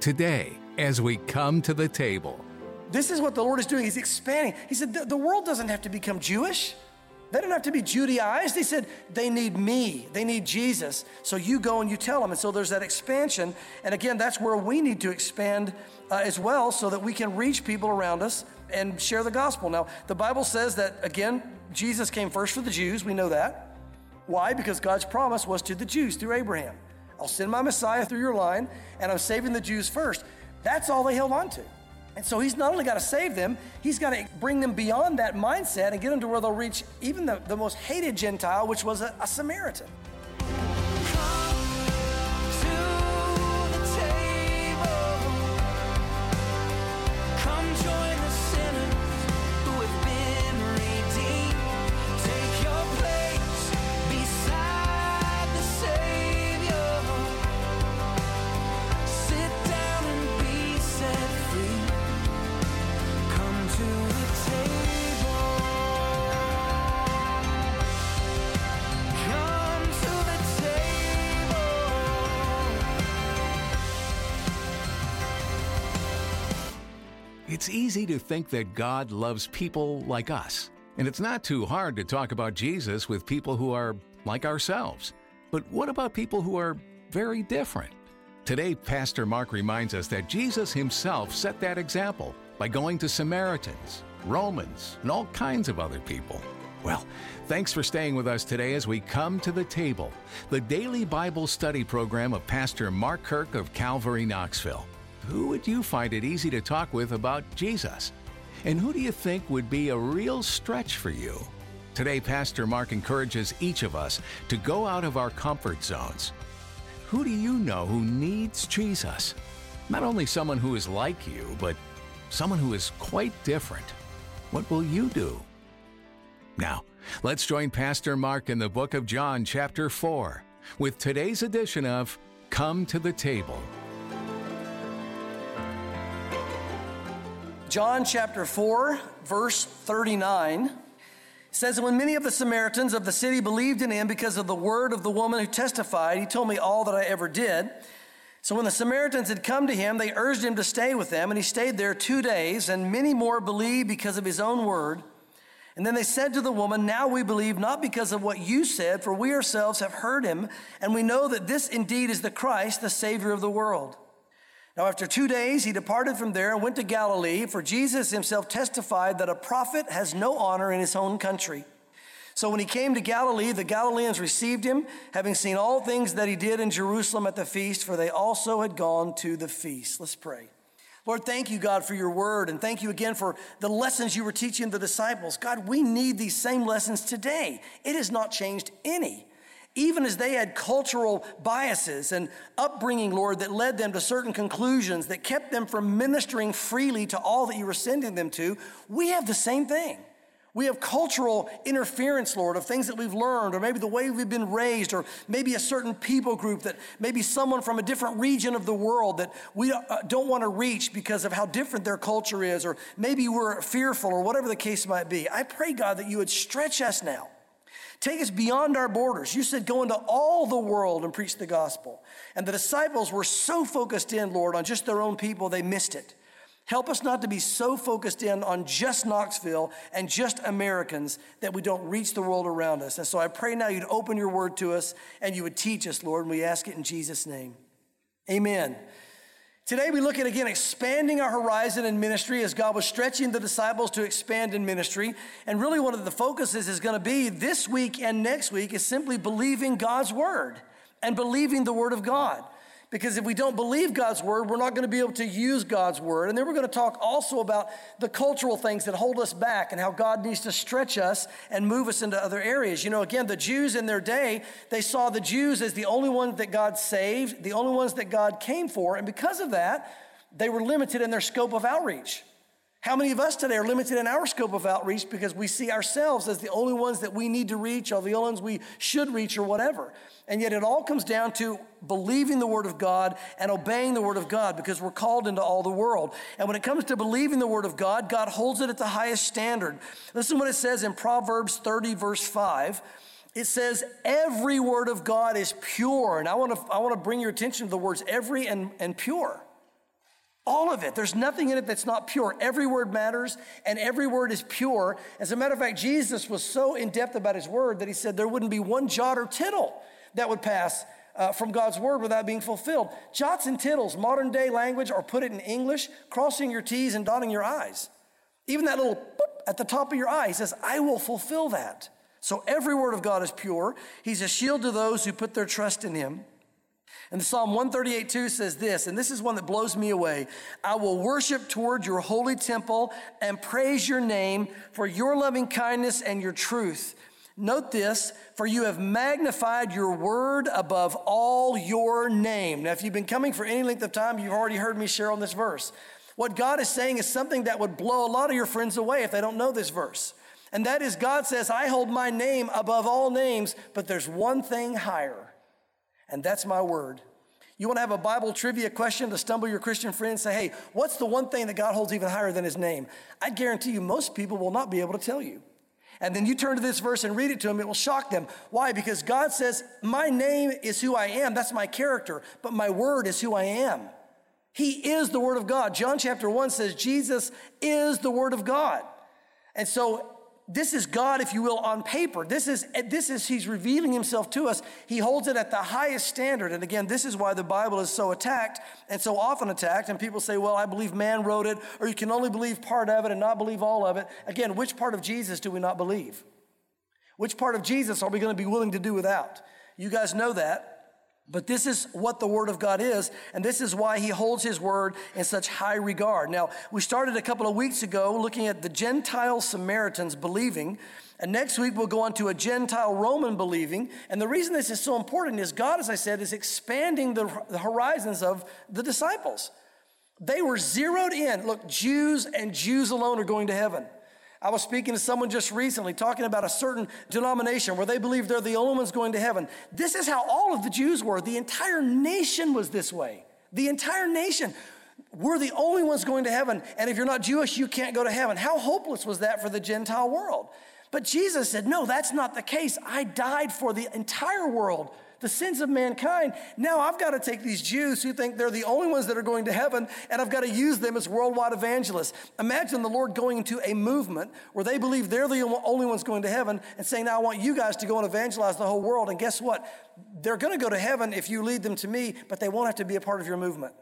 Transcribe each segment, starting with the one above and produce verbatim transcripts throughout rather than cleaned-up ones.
today as we come to the table. This is what the Lord is doing. He's expanding. He said, the, the world doesn't have to become Jewish. They don't have to be Judaized. He said, they need me. They need Jesus. So you go and you tell them. And so there's that expansion. And again, that's where we need to expand uh, as well so that we can reach people around us and share the gospel. Now, the Bible says that, again, Jesus came first for the Jews. We know that. Why? Because God's promise was to the Jews through Abraham. I'll send my Messiah through your line, and I'm saving the Jews first. That's all they held on to. And so he's not only got to save them, he's got to bring them beyond that mindset and get them to where they'll reach even the, the most hated Gentile, which was a, a Samaritan. It's easy to think that God loves people like us, and it's not too hard to talk about Jesus with people who are like ourselves. But what about people who are very different? Today, Pastor Mark reminds us that Jesus himself set that example by going to Samaritans, Romans, and all kinds of other people. Well, thanks for staying with us today as we come to the table, the daily Bible study program of Pastor Mark Kirk of Calvary, Knoxville. Who would you find it easy to talk with about Jesus? And who do you think would be a real stretch for you? Today, Pastor Mark encourages each of us to go out of our comfort zones. Who do you know who needs Jesus? Not only someone who is like you, but someone who is quite different. What will you do? Now, let's join Pastor Mark in the book of John, chapter four, with today's edition of Come to the Table. John chapter four, verse thirty-nine says, when many of the Samaritans of the city believed in him because of the word of the woman who testified, he told me all that I ever did. So when the Samaritans had come to him, they urged him to stay with them, and he stayed there two days, and many more believed because of his own word. And then they said to the woman, now we believe not because of what you said, for we ourselves have heard him, and we know that this indeed is the Christ, the Savior of the world. Now after two days, he departed from there and went to Galilee, for Jesus himself testified that a prophet has no honor in his own country. So when he came to Galilee, the Galileans received him, having seen all things that he did in Jerusalem at the feast, for they also had gone to the feast. Let's pray. Lord, thank you, God, for your word, and thank you again for the lessons you were teaching the disciples. God, we need these same lessons today. It has not changed any. Even as they had cultural biases and upbringing, Lord, that led them to certain conclusions that kept them from ministering freely to all that you were sending them to, we have the same thing. We have cultural interference, Lord, of things that we've learned, or maybe the way we've been raised, or maybe a certain people group that maybe someone from a different region of the world that we don't want to reach because of how different their culture is, or maybe we're fearful, or whatever the case might be. I pray, God, that you would stretch us now. Take us beyond our borders. You said go into all the world and preach the gospel. And the disciples were so focused in, Lord, on just their own people, they missed it. Help us not to be so focused in on just Knoxville and just Americans that we don't reach the world around us. And so I pray now you'd open your word to us and you would teach us, Lord, and we ask it in Jesus' name. Amen. Today we look at, again, expanding our horizon in ministry as God was stretching the disciples to expand in ministry. And really one of the focuses is going to be this week and next week is simply believing God's word and believing the word of God. Because if we don't believe God's word, we're not going to be able to use God's word. And then we're going to talk also about the cultural things that hold us back and how God needs to stretch us and move us into other areas. You know, again, the Jews in their day, they saw the Jews as the only ones that God saved, the only ones that God came for. And because of that, they were limited in their scope of outreach. How many of us today are limited in our scope of outreach because we see ourselves as the only ones that we need to reach or the only ones we should reach or whatever? And yet it all comes down to believing the word of God and obeying the word of God because we're called into all the world. And when it comes to believing the word of God, God holds it at the highest standard. Listen to what it says in Proverbs thirty, verse five. It says, every word of God is pure. And I want to I want to bring your attention to the words every and, and pure. All of it. There's nothing in it that's not pure. Every word matters, and every word is pure. As a matter of fact, Jesus was so in-depth about his word that he said there wouldn't be one jot or tittle that would pass uh, from God's word without being fulfilled. Jots and tittles, modern day language, or put it in English, crossing your T's and dotting your I's. Even that little boop at the top of your eye, he says, I will fulfill that. So every word of God is pure. He's a shield to those who put their trust in him. And Psalm one thirty-eight two says this, and this is one that blows me away. I will worship toward your holy temple and praise your name for your loving kindness and your truth. Note this, for you have magnified your word above all your name. Now, if you've been coming for any length of time, you've already heard me share on this verse. What God is saying is something that would blow a lot of your friends away if they don't know this verse. And that is, God says, I hold my name above all names, but there's one thing higher. And that's my word. You want to have a Bible trivia question to stumble your Christian friends, say, hey, what's the one thing that God holds even higher than his name? I guarantee you most people will not be able to tell you. And then you turn to this verse and read it to them, it will shock them. Why? Because God says, my name is who I am, that's my character, but my word is who I am. He is the word of God. John chapter one says Jesus is the word of God. And so this is God, if you will, on paper. This is, this is, he's revealing himself to us. He holds it at the highest standard. And again, this is why the Bible is so attacked and so often attacked. And people say, well, I believe man wrote it, or you can only believe part of it and not believe all of it. Again, which part of Jesus do we not believe? Which part of Jesus are we going to be willing to do without? You guys know that. But this is what the word of God is, and this is why he holds his word in such high regard. Now, we started a couple of weeks ago looking at the Gentile Samaritans believing, and next week we'll go on to a Gentile Roman believing. And the reason this is so important is God, as I said, is expanding the, the horizons of the disciples. They were zeroed in. Look, Jews and Jews alone are going to heaven. I was speaking to someone just recently talking about a certain denomination where they believe they're the only ones going to heaven. This is how all of the Jews were. The entire nation was this way. The entire nation. We're the only ones going to heaven. And if you're not Jewish, you can't go to heaven. How hopeless was that for the Gentile world? But Jesus said, no, that's not the case. I died for the entire world, the sins of mankind. Now I've got to take these Jews who think they're the only ones that are going to heaven, and I've got to use them as worldwide evangelists. Imagine the Lord going into a movement where they believe they're the only ones going to heaven and saying, now I want you guys to go and evangelize the whole world. And guess what? They're going to go to heaven if you lead them to me, but they won't have to be a part of your movement.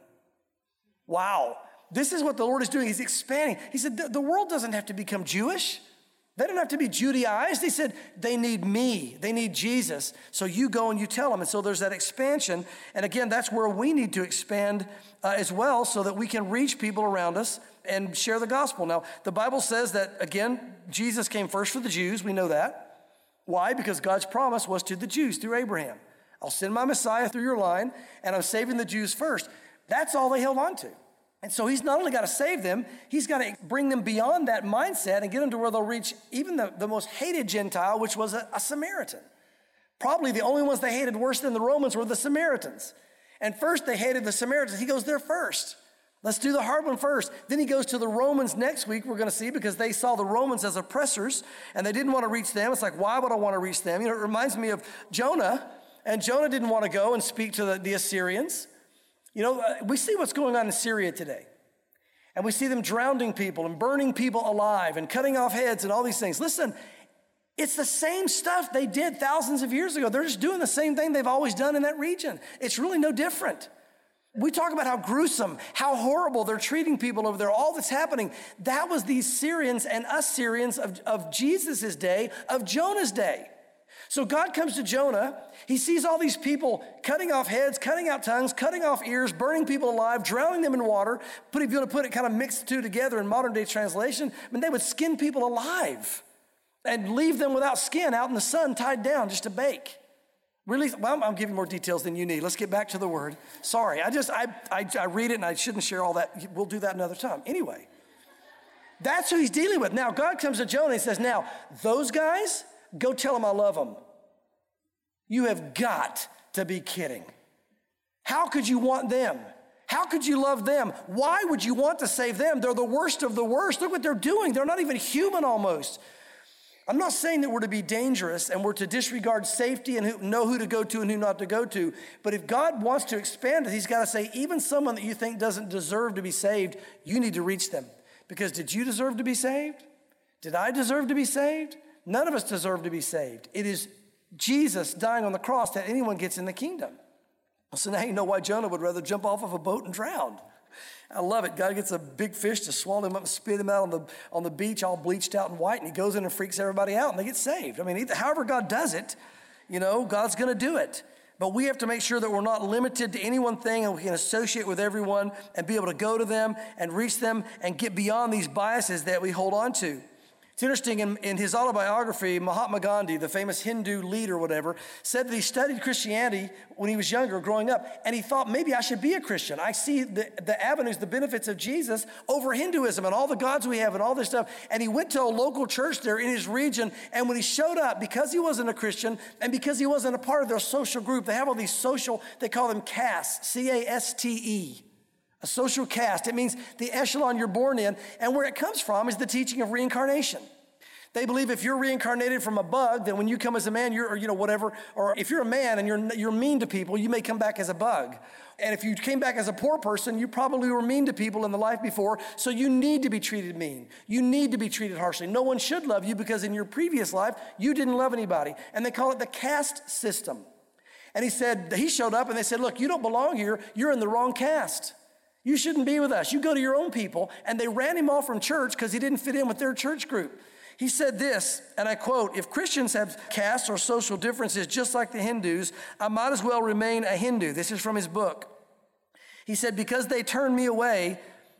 Wow. This is what the Lord is doing. He's expanding. He said, the world doesn't have to become Jewish. They don't have to be Judaized. He said, they need me. They need Jesus. So you go and you tell them. And so there's that expansion. And again, that's where we need to expand uh, as well so that we can reach people around us and share the gospel. Now, the Bible says that, again, Jesus came first for the Jews. We know that. Why? Because God's promise was to the Jews through Abraham. I'll send my Messiah through your line, and I'm saving the Jews first. That's all they held on to. And so he's not only got to save them, he's got to bring them beyond that mindset and get them to where they'll reach even the, the most hated Gentile, which was a, a Samaritan. Probably the only ones they hated worse than the Romans were the Samaritans. And first they hated the Samaritans. He goes there first. Let's do the hard one first. Then he goes to the Romans next week, we're going to see, because they saw the Romans as oppressors, and they didn't want to reach them. It's like, why would I want to reach them? You know, it reminds me of Jonah, and Jonah didn't want to go and speak to the, the Assyrians. You know, we see what's going on in Syria today. And we see them drowning people and burning people alive and cutting off heads and all these things. Listen, it's the same stuff they did thousands of years ago. They're just doing the same thing they've always done in that region. It's really no different. We talk about how gruesome, how horrible they're treating people over there, all that's happening. That was these Syrians and us Syrians of, of Jesus' day, of Jonah's day. So God comes to Jonah. He sees all these people cutting off heads, cutting out tongues, cutting off ears, burning people alive, drowning them in water. But if you want to put it kind of mixed the two together in modern day translation, I mean, they would skin people alive and leave them without skin out in the sun, tied down just to bake. Really? Well, I'm giving more details than you need. Let's get back to the word. Sorry, I just, I, I, I read it and I shouldn't share all that. We'll do that another time. Anyway, that's who he's dealing with. Now, God comes to Jonah and he says, now, those guys, go tell them I love them. You have got to be kidding. How could you want them? How could you love them? Why would you want to save them? They're the worst of the worst. Look what they're doing. They're not even human almost. I'm not saying that we're to be dangerous and we're to disregard safety and who, know who to go to and who not to go to. But if God wants to expand it, he's got to say, even someone that you think doesn't deserve to be saved, you need to reach them. Because did you deserve to be saved? Did I deserve to be saved? None of us deserve to be saved. It is Jesus dying on the cross that anyone gets in the kingdom. So now you know why Jonah would rather jump off of a boat and drown. I love it. God gets a big fish to swallow him up and spit him out on the, on the beach all bleached out and white, and he goes in and freaks everybody out, and they get saved. I mean, either, however God does it, you know, God's going to do it. But we have to make sure that we're not limited to any one thing, and we can associate with everyone and be able to go to them and reach them and get beyond these biases that we hold on to. It's interesting, in, in his autobiography, Mahatma Gandhi, the famous Hindu leader, whatever, said that he studied Christianity when he was younger, growing up, and he thought, maybe I should be a Christian. I see the, the avenues, the benefits of Jesus over Hinduism and all the gods we have and all this stuff. And he went to a local church there in his region, and when he showed up, because he wasn't a Christian and because he wasn't a part of their social group, they have all these social, they call them castes, C A S T E. A social caste. It means the echelon you're born in, and where it comes from is the teaching of reincarnation. They believe if you're reincarnated from a bug, then when you come as a man, you're, or, you know, whatever, or if you're a man and you're, you're mean to people, you may come back as a bug. And if you came back as a poor person, you probably were mean to people in the life before, so you need to be treated mean. You need to be treated harshly. No one should love you because in your previous life, you didn't love anybody. And they call it the caste system. And he said, he showed up and they said, look, you don't belong here. You're in the wrong caste. You shouldn't be with us. You go to your own people. And they ran him off from church because he didn't fit in with their church group. He said this, and I quote, if Christians have caste or social differences just like the Hindus, I might as well remain a Hindu. This is from his book. He said, because they turned me away,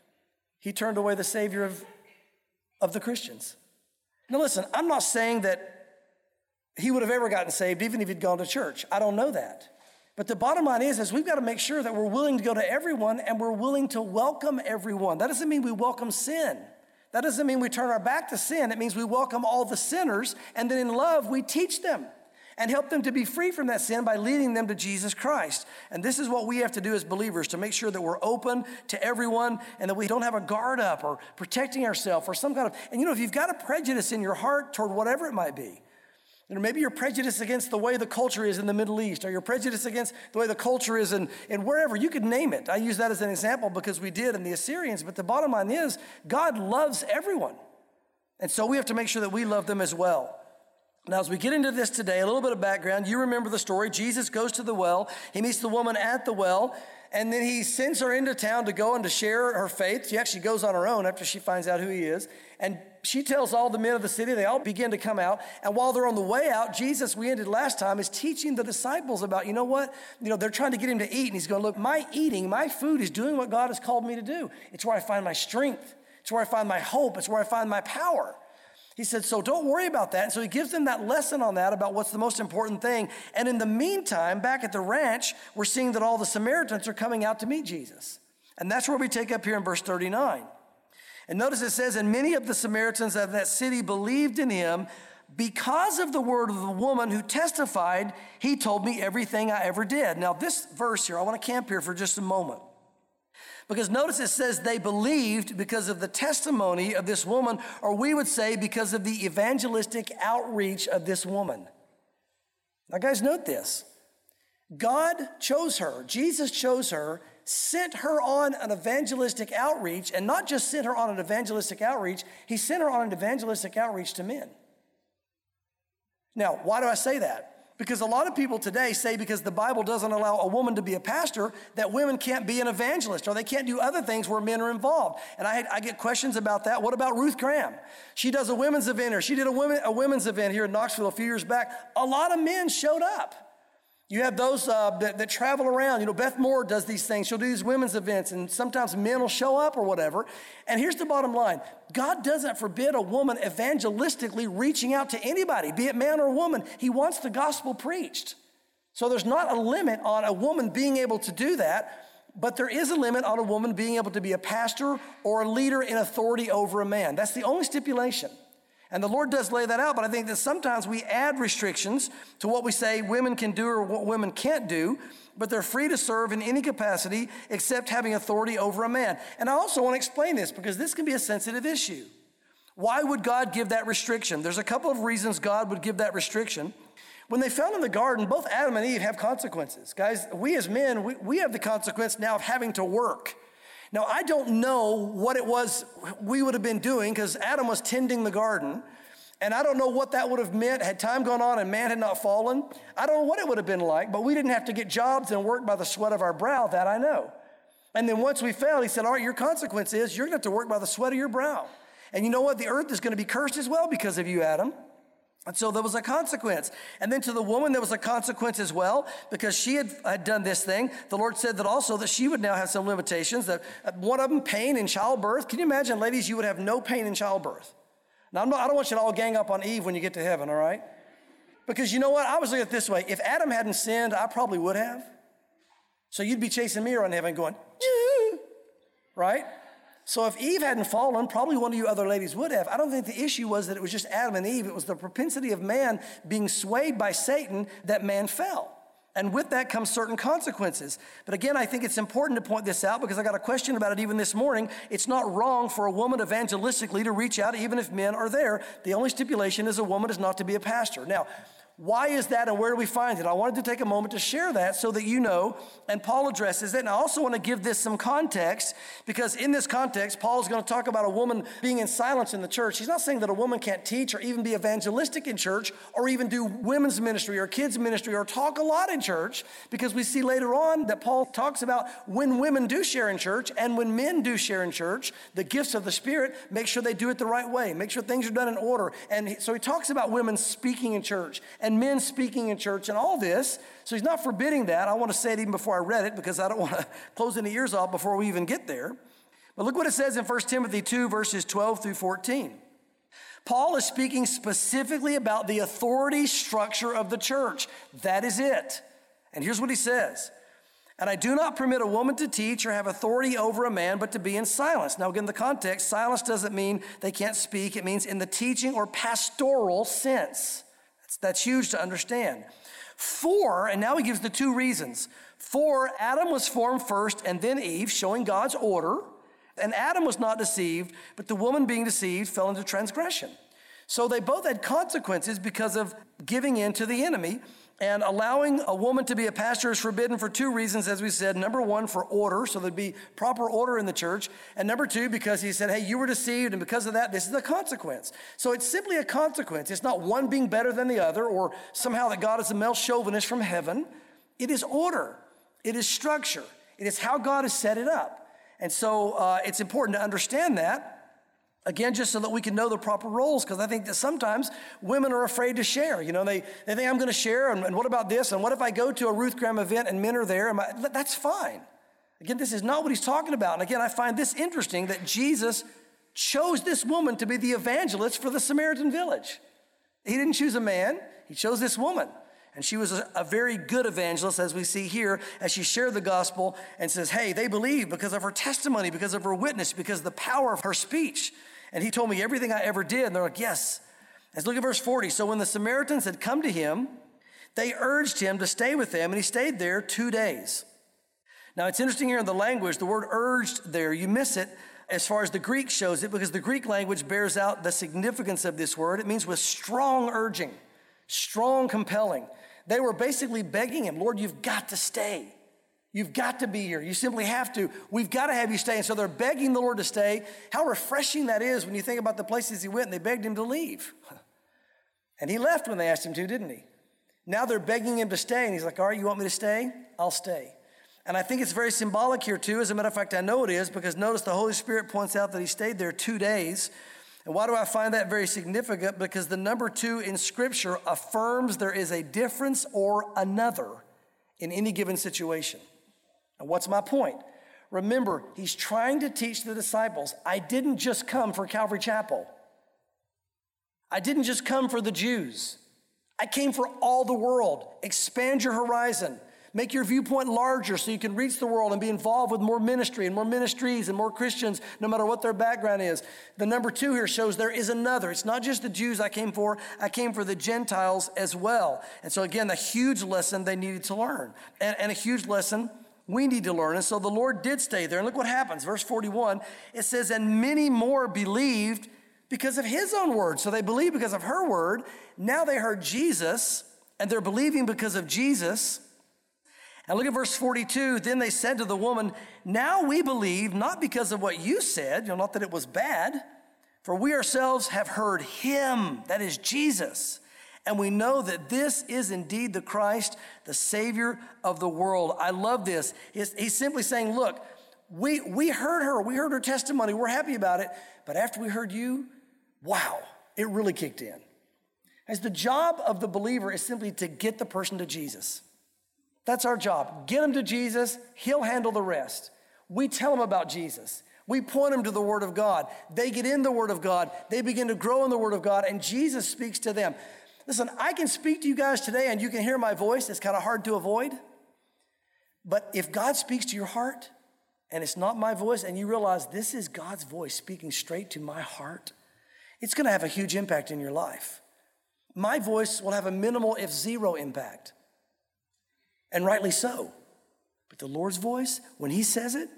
he turned away the Savior of, of the Christians. Now listen, I'm not saying that he would have ever gotten saved even if he'd gone to church. I don't know that. But the bottom line is, is we've got to make sure that we're willing to go to everyone and we're willing to welcome everyone. That doesn't mean we welcome sin. That doesn't mean we turn our back to sin. It means we welcome all the sinners, and then in love, we teach them and help them to be free from that sin by leading them to Jesus Christ. And this is what we have to do as believers, to make sure that we're open to everyone and that we don't have a guard up or protecting ourselves or some kind of, and you know, if you've got a prejudice in your heart toward whatever it might be, you know, maybe you're prejudiced against the way the culture is in the Middle East, or you're prejudiced against the way the culture is in, in wherever. You could name it. I use that as an example because we did in the Assyrians. But the bottom line is, God loves everyone. And so we have to make sure that we love them as well. Now, as we get into this today, a little bit of background. You remember the story. Jesus goes to the well. He meets the woman at the well. And then he sends her into town to go and to share her faith. She actually goes on her own after she finds out who he is. And she tells all the men of the city, they all begin to come out. And while they're on the way out, Jesus, we ended last time, is teaching the disciples about, you know what? You know, they're trying to get him to eat. And he's going, look, my eating, my food is doing what God has called me to do. It's where I find my strength. It's where I find my hope. It's where I find my power. He said, so don't worry about that. And so he gives them that lesson on that about what's the most important thing. And in the meantime, back at the ranch, we're seeing that all the Samaritans are coming out to meet Jesus. And that's where we take up here in verse thirty-nine. And notice it says, and many of the Samaritans of that city believed in him because of the word of the woman who testified, he told me everything I ever did. Now this verse here, I want to camp here for just a moment. Because notice it says they believed because of the testimony of this woman, or we would say because of the evangelistic outreach of this woman. Now guys, note this. God chose her, Jesus chose her, sent her on an evangelistic outreach, and not just sent her on an evangelistic outreach, he sent her on an evangelistic outreach to men. Now, why do I say that? Because a lot of people today say because the Bible doesn't allow a woman to be a pastor, that women can't be an evangelist or they can't do other things where men are involved. And I, I get questions about that. What about Ruth Graham? She does a women's event, or she did a, women, a women's event here in Knoxville a few years back. A lot of men showed up. You have those uh, that, that travel around. You know, Beth Moore does these things. She'll do these women's events, and sometimes men will show up or whatever. And here's the bottom line. God doesn't forbid a woman evangelistically reaching out to anybody, be it man or woman. He wants the gospel preached. So there's not a limit on a woman being able to do that, but there is a limit on a woman being able to be a pastor or a leader in authority over a man. That's the only stipulation. And the Lord does lay that out, but I think that sometimes we add restrictions to what we say women can do or what women can't do, but they're free to serve in any capacity except having authority over a man. And I also want to explain this because this can be a sensitive issue. Why would God give that restriction? There's a couple of reasons God would give that restriction. When they fell in the garden, both Adam and Eve have consequences. Guys, we as men, we, we have the consequence now of having to work. Now, I don't know what it was we would have been doing because Adam was tending the garden. And I don't know what that would have meant had time gone on and man had not fallen. I don't know what it would have been like, but we didn't have to get jobs and work by the sweat of our brow. That I know. And then once we fell, he said, all right, your consequence is you're going to have to work by the sweat of your brow. And you know what? The earth is going to be cursed as well because of you, Adam. And so there was a consequence. And then to the woman, there was a consequence as well because she had, had done this thing. The Lord said that also that she would now have some limitations. That one of them, pain in childbirth. Can you imagine, ladies, you would have no pain in childbirth? Now, I'm not, I don't want you to all gang up on Eve when you get to heaven, all right? Because you know what? I was looking at it this way. If Adam hadn't sinned, I probably would have. So you'd be chasing me around heaven going, yeah, right? So if Eve hadn't fallen, probably one of you other ladies would have. I don't think the issue was that it was just Adam and Eve. It was the propensity of man being swayed by Satan that man fell. And with that comes certain consequences. But again, I think it's important to point this out because I got a question about it even this morning. It's not wrong for a woman evangelistically to reach out even if men are there. The only stipulation is a woman is not to be a pastor. Now, why is that and where do we find it? I wanted to take a moment to share that so that you know, and Paul addresses it. And I also want to give this some context because in this context, Paul is going to talk about a woman being in silence in the church. He's not saying that a woman can't teach or even be evangelistic in church or even do women's ministry or kids ministry or talk a lot in church because we see later on that Paul talks about when women do share in church and when men do share in church, the gifts of the Spirit, make sure they do it the right way, make sure things are done in order. And so he talks about women speaking in church and men speaking in church and all this. So he's not forbidding that. I want to say it even before I read it because I don't want to close any ears off before we even get there. But look what it says in First Timothy two, verses twelve through fourteen. Paul is speaking specifically about the authority structure of the church. That is it. And here's what he says. And I do not permit a woman to teach or have authority over a man, but to be in silence. Now, again, the context, silence doesn't mean they can't speak. It means in the teaching or pastoral sense. That's, that's huge to understand. For, and now he gives the two reasons. For, Adam was formed first and then Eve, showing God's order. And Adam was not deceived, but the woman being deceived fell into transgression. So they both had consequences because of giving in to the enemy. And allowing a woman to be a pastor is forbidden for two reasons, as we said. Number one, for order, so there'd be proper order in the church. And number two, because he said, hey, you were deceived, and because of that, this is a consequence. So it's simply a consequence. It's not one being better than the other, or somehow that God is a male chauvinist from heaven. It is order. It is structure. It is how God has set it up. And so uh, it's important to understand that. Again, just so that we can know the proper roles, because I think that sometimes women are afraid to share. You know, they, they think I'm going to share, and, and what about this? And what if I go to a Ruth Graham event and men are there? Am I, that's fine. Again, this is not what he's talking about. And again, I find this interesting that Jesus chose this woman to be the evangelist for the Samaritan village. He didn't choose a man. He chose this woman. And she was a, a very good evangelist, as we see here, as she shared the gospel and says, hey, they believe because of her testimony, because of her witness, because of the power of her speech. And he told me everything I ever did. And they're like, yes. Let's look at verse forty. So when the Samaritans had come to him, they urged him to stay with them, and he stayed there two days. Now, it's interesting here in the language, the word urged there, you miss it as far as the Greek shows it, because the Greek language bears out the significance of this word. It means with strong urging, strong compelling. They were basically begging him, Lord, you've got to stay. You've got to be here. You simply have to. We've got to have you stay. And so they're begging the Lord to stay. How refreshing that is when you think about the places he went and they begged him to leave. And he left when they asked him to, didn't he? Now they're begging him to stay. And he's like, all right, you want me to stay? I'll stay. And I think it's very symbolic here too. As a matter of fact, I know it is because notice the Holy Spirit points out that he stayed there two days. And why do I find that very significant? Because the number two in Scripture affirms there is a difference or another in any given situation. And what's my point? Remember, he's trying to teach the disciples, I didn't just come for Calvary Chapel. I didn't just come for the Jews. I came for all the world. Expand your horizon. Make your viewpoint larger so you can reach the world and be involved with more ministry and more ministries and more Christians, no matter what their background is. The number two here shows there is another. It's not just the Jews I came for. I came for the Gentiles as well. And so again, a huge lesson they needed to learn. And, and a huge lesson we need to learn. And so the Lord did stay there. And look what happens. Verse forty-one, it says, and many more believed because of his own word. So they believe because of her word. Now they heard Jesus, and they're believing because of Jesus. And look at verse forty-two. Then they said to the woman, now we believe, not because of what you said, you know, not that it was bad, for we ourselves have heard him, that is Jesus. And we know that this is indeed the Christ, the Savior of the world. I love this. He's, he's simply saying, look, we, we heard her. We heard her testimony. We're happy about it. But after we heard you, wow, it really kicked in. As the job of the believer is simply to get the person to Jesus. That's our job. Get them to Jesus. He'll handle the rest. We tell them about Jesus. We point them to the Word of God. They get in the Word of God. They begin to grow in the Word of God, and Jesus speaks to them. Listen, I can speak to you guys today, and you can hear my voice. It's kind of hard to avoid. But if God speaks to your heart, and it's not my voice, and you realize this is God's voice speaking straight to my heart, it's going to have a huge impact in your life. My voice will have a minimal, if zero, impact. And rightly so. But the Lord's voice, when he says it,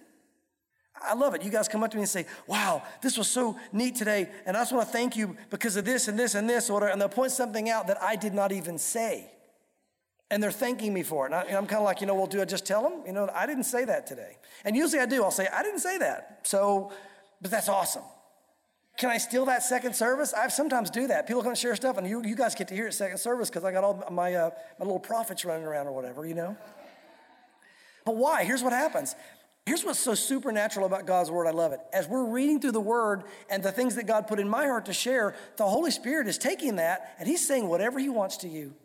I love it. You guys come up to me and say, wow, this was so neat today, and I just want to thank you because of this and this and this, or whatever, and they'll point something out that I did not even say. And they're thanking me for it. And, I, and I'm kind of like, you know, well, do I just tell them? You know, I didn't say that today. And usually I do. I'll say, I didn't say that. So, but that's awesome. Can I steal that second service? I sometimes do that. People come and share stuff, and you, you guys get to hear it second service because I got all my, uh, my little prophets running around or whatever, you know? But why? Here's what happens. Here's what's so supernatural about God's word. I love it. As we're reading through the word and the things that God put in my heart to share, the Holy Spirit is taking that and he's saying whatever he wants to you.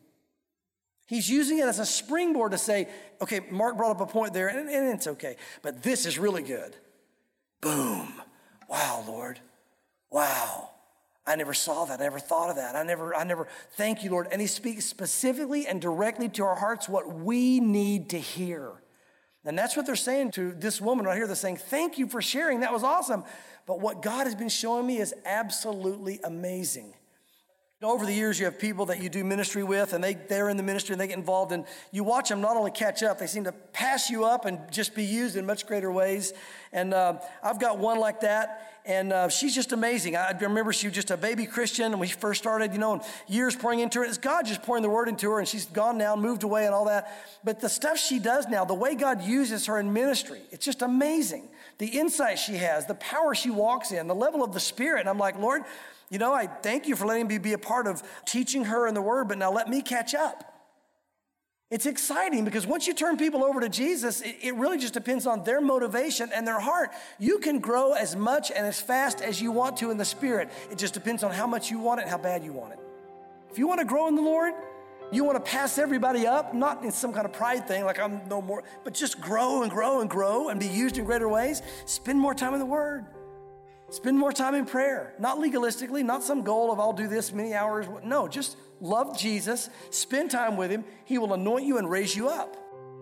He's using it as a springboard to say, okay, Mark brought up a point there and, and it's okay, but this is really good. Boom. Wow, Lord. Wow. I never saw that. I never thought of that. I never, I never, thank you, Lord. And he speaks specifically and directly to our hearts what we need to hear. And that's what they're saying to this woman right here. They're saying, thank you for sharing. That was awesome. But what God has been showing me is absolutely amazing. Over the years, you have people that you do ministry with, and they, they're in the ministry, and they get involved, and you watch them not only catch up, they seem to pass you up and just be used in much greater ways. And uh, I've got one like that, and uh, she's just amazing. I remember she was just a baby Christian, and we first started, you know, and years pouring into her. It's God just pouring the word into her, and she's gone now, moved away and all that. But the stuff she does now, the way God uses her in ministry, it's just amazing. The insight she has, the power she walks in, the level of the Spirit. And I'm like, Lord, you know, I thank you for letting me be a part of teaching her in the word, but now let me catch up. It's exciting because once you turn people over to Jesus, it, it really just depends on their motivation and their heart. You can grow as much and as fast as you want to in the Spirit. It just depends on how much you want it and how bad you want it. If you want to grow in the Lord, you want to pass everybody up, not in some kind of pride thing like I'm no more, but just grow and grow and grow and be used in greater ways. Spend more time in the Word. Spend more time in prayer, not legalistically, not some goal of I'll do this many hours. No, just love Jesus, spend time with him. He will anoint you and raise you up.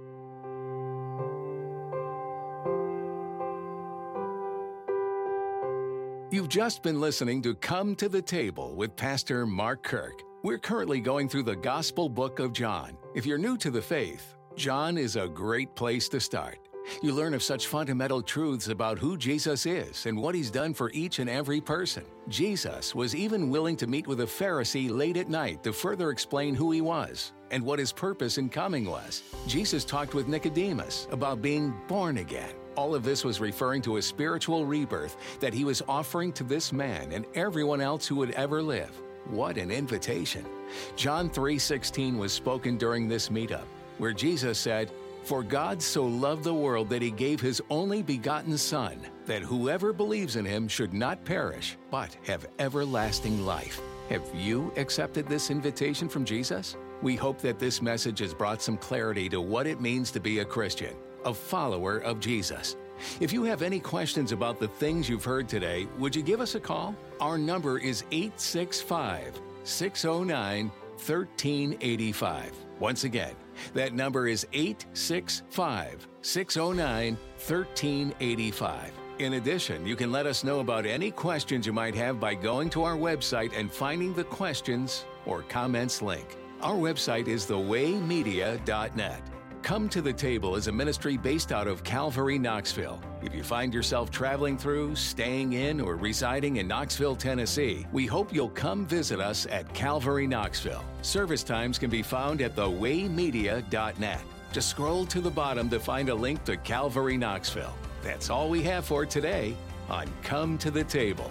You've just been listening to Come to the Table with Pastor Mark Kirk. We're currently going through the Gospel book of John. If you're new to the faith, John is a great place to start. You learn of such fundamental truths about who Jesus is and what he's done for each and every person. Jesus was even willing to meet with a Pharisee late at night to further explain who he was and what his purpose in coming was. Jesus talked with Nicodemus about being born again. All of this was referring to a spiritual rebirth that he was offering to this man and everyone else who would ever live. What an invitation. John three sixteen was spoken during this meetup, where Jesus said, "For God so loved the world that he gave his only begotten Son, that whoever believes in him should not perish, but have everlasting life." Have you accepted this invitation from Jesus? We hope that this message has brought some clarity to what it means to be a Christian, a follower of Jesus. If you have any questions about the things you've heard today, would you give us a call? Our number is eight six five, six oh nine, one three eight five. Once again, that number is eight six five, six oh nine, one three eight five. In addition, you can let us know about any questions you might have by going to our website and finding the questions or comments link. Our website is the way media dot net. Come to the Table is a ministry based out of Calvary, Knoxville. If you find yourself traveling through, staying in, or residing in Knoxville, Tennessee, we hope you'll come visit us at Calvary, Knoxville. Service times can be found at the way media dot net. Just scroll to the bottom to find a link to Calvary, Knoxville. That's all we have for today on Come to the Table.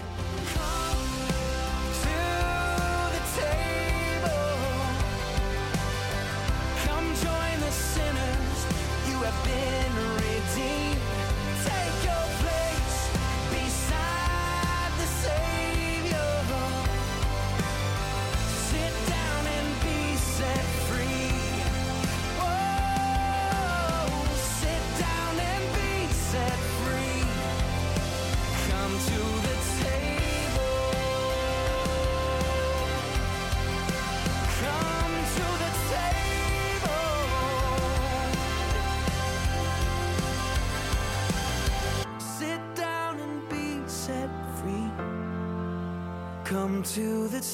Come to the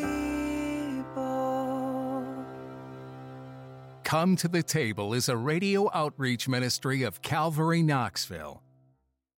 table. Come to the Table is a radio outreach ministry of Calvary, Knoxville.